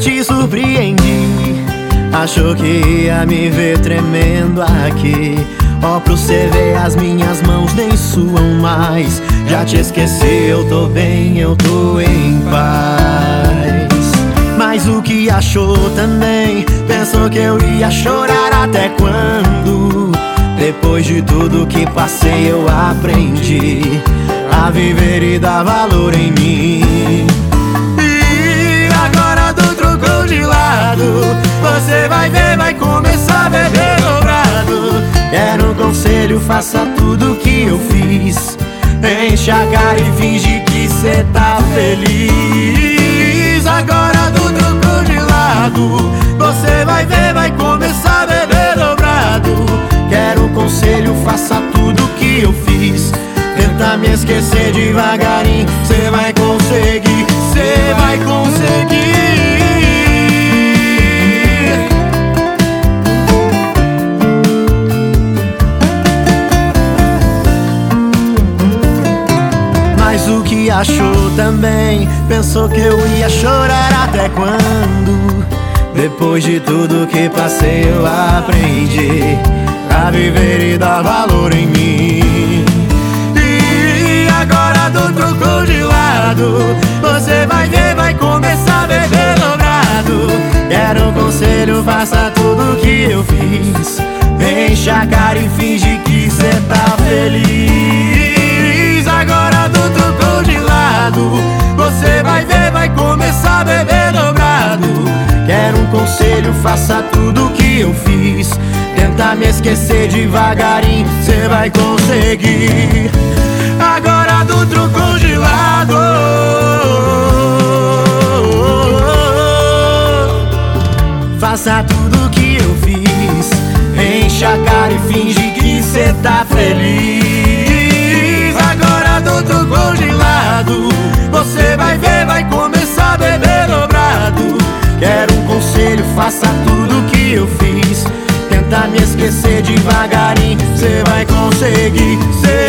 te surpreendi. Achou que ia me ver tremendo aqui. Ó, pro cê ver, as minhas mãos nem suam mais. Já te esqueci, eu tô bem, eu tô em paz. Mas o que achou também? Pensou que eu ia chorar até quando? Depois de tudo que passei eu aprendi a viver e dar valor em mim. E agora do trocou de lado, você vai ver, vai começar a beber dobrado. Quero um conselho, faça tudo que eu fiz. Enche a cara e finge que cê tá feliz. Agora do trocou de lado, você vai ver, vai começar a beber dobrado. Quero um conselho, faça tudo que eu fiz. Tenta me esquecer devagarinho, cê vai conseguir, cê vai conseguir. Mas o que achou também? Pensou que eu ia chorar até quando? Depois de tudo que passei eu aprendi a viver e dar valor em mim. E agora do trocou de lado, você vai ver, vai começar a beber dobrado. Quero um conselho, faça tudo que eu fiz. Enche a cara e finge que cê tá feliz. Agora do trocou de lado, você vai ver, vai começar a beber dobrado. Quero um conselho, faça tudo que eu fiz. Tenta me esquecer devagarinho, cê vai conseguir. Agora do trocou de lado, faça tudo que eu fiz. Enche a cara e finge que cê tá feliz. Agora do trocou de lado, você vai ver, vai começar a beber dobrado. Quero um conselho, faça tudo que eu fiz. Tenta me esquecer devagarinho, cê vai conseguir, cê